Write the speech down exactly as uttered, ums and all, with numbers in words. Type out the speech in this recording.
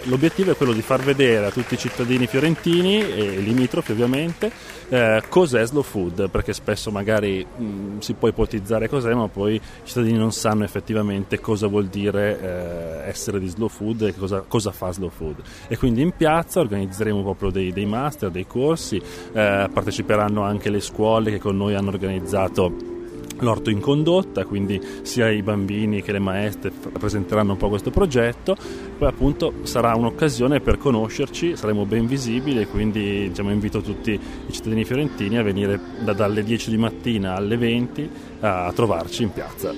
l'obiettivo è quello di far vedere a tutti i cittadini fiorentini e limitrofi ovviamente eh, cos'è slow food, perché spesso magari mh, si può ipotizzare cos'è, ma poi i cittadini non sanno effettivamente cosa vuol dire eh, essere di slow food e cosa, cosa fa slow food. E quindi in piazza organizzeremo proprio dei, dei master, dei corsi, eh, parteciperanno anche le scuole che con noi hanno organizzato l'orto in condotta, quindi sia i bambini che le maestre presenteranno un po' questo progetto. Poi appunto sarà un'occasione per conoscerci, saremo ben visibili, e quindi diciamo, invito tutti i cittadini fiorentini a venire da, dalle dieci di mattina alle venti a trovarci in piazza.